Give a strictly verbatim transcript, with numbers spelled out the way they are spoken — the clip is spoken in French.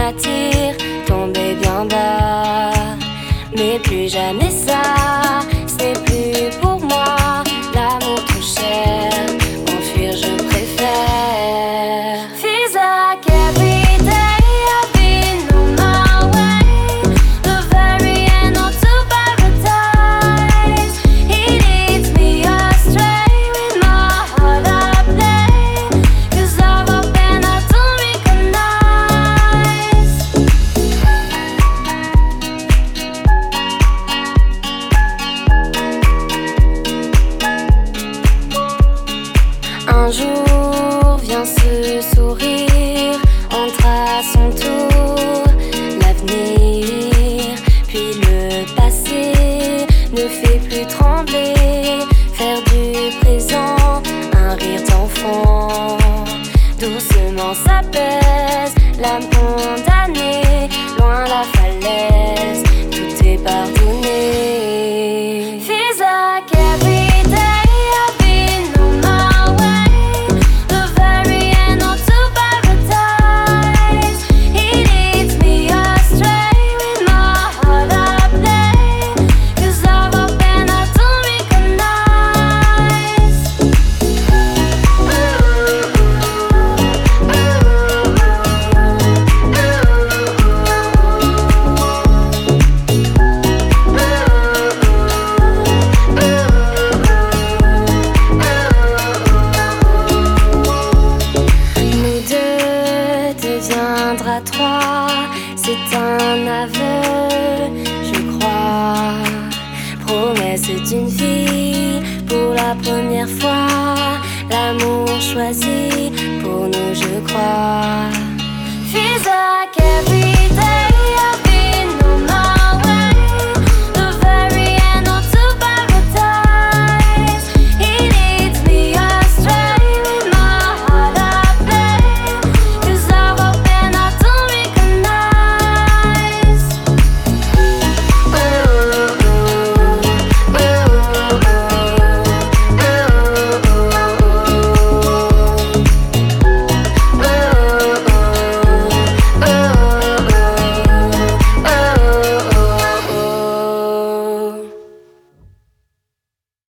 m'attire, tomber bien bas. Mais plus jamais ça, ce n'est plus pour moi. L'amour trop cher, m'enfuir je préfère. Feels like every day I've been on my way, the very end of to paradise. He leads me astray with my heart I play, 'cause I've opened I don't recognize. Un jour vient ce sourire, entre à son tour l'avenir, puis le passé ne fait plus trembler, faire du présent un rire d'enfant. Doucement s'apaise l'âme condamnée, loin la falaise, tout est pardonné. Feels like every day I've been on my way, the very end of to paradise. He leads me astray with my heart I play, 'cause I've opened I don't recognize. Nous deux deviendra trois, c'est un aveu, je crois. Promesse d'une vie pour la première fois, l'amour choisi pour nous, je crois.